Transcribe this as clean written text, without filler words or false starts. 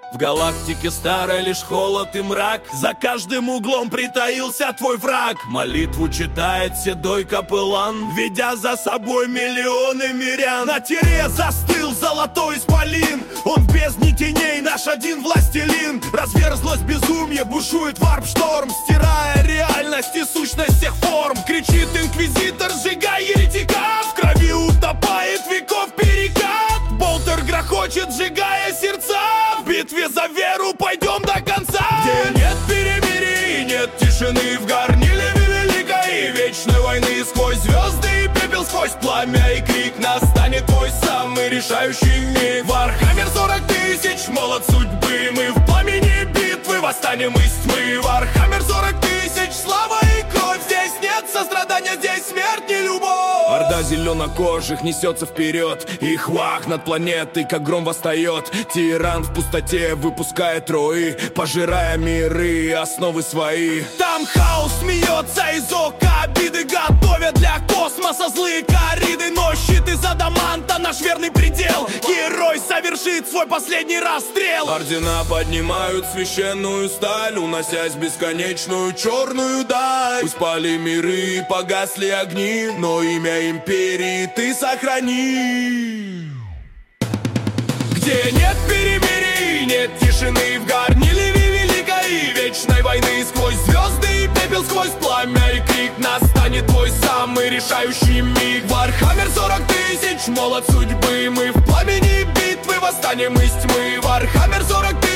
В галактике старой лишь холод и мрак, за каждым углом притаился твой враг. Молитву читает седой капеллан, ведя за собой миллионы мирян. На тире застыл золотой исполин, он в бездне теней наш один властелин. Разверзлось безумие, бушует варп-шторм, стирая реальность и сущность всех форм. Кричит инквизитор, сжигай еретика, в крови утопает веков перекат. Болтер грохочет, сжигая сердца, в битве за веру пойдем до конца. Где нет перемирий, нет тишины в горниле великой и вечной войны. Сквозь звезды и пепел, сквозь пламя и крик настанет твой самый решающий миг. Вархаммер 40 000, молот судьбы, мы в пламени битвы восстанем из тьмы. Вархаммер 40 000, слава и кровь, здесь нет сострадания, здесь смерть, не любовь. Орда зеленокожих несется вперед, их вах над планетой, как гром восстает. Тиран в пустоте выпускает рои, пожирая миры, основы свои. Там хаос смеется из ока обиды, готовят для космоса злые корриды. Но щит из адаманта наш верный предел, герой совершит свой последний расстрел. Ордена поднимают священную сталь, уносясь в бесконечную черную даль. Пусть пали миры, погасли огни, но имя империи ты сохрани. Где нет перемирий, нет тишины в горниле великой и вечной войны. Сквозь звезды и пепел, сквозь пламя и крик настанет твой самый решающий миг. Вархаммер 40 000, молот судьбы, мы в пламени битвы восстанем из тьмы. Вархаммер 40 000.